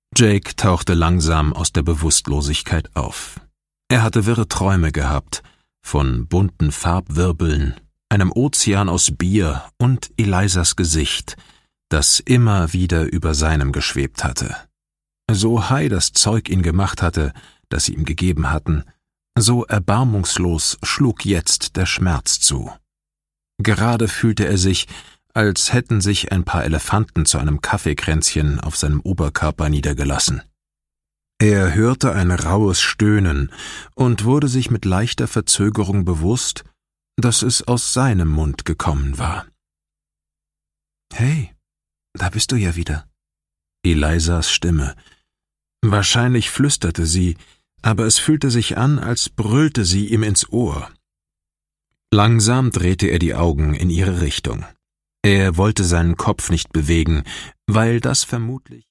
Jake tauchte langsam aus der Bewusstlosigkeit auf. Er hatte wirre Träume gehabt, von bunten Farbwirbeln, einem Ozean aus Bier und Elizas Gesicht, das immer wieder über seinem geschwebt hatte. So high das Zeug ihn gemacht hatte, das sie ihm gegeben hatten, so erbarmungslos schlug jetzt der Schmerz zu. Gerade fühlte er sich, als hätten sich ein paar Elefanten zu einem Kaffeekränzchen auf seinem Oberkörper niedergelassen. Er hörte ein raues Stöhnen und wurde sich mit leichter Verzögerung bewusst, dass es aus seinem Mund gekommen war. »Hey, da bist du ja wieder.« Elizas Stimme. Wahrscheinlich flüsterte sie, aber es fühlte sich an, als brüllte sie ihm ins Ohr. Langsam drehte er die Augen in ihre Richtung. Er wollte seinen Kopf nicht bewegen, weil das vermutlich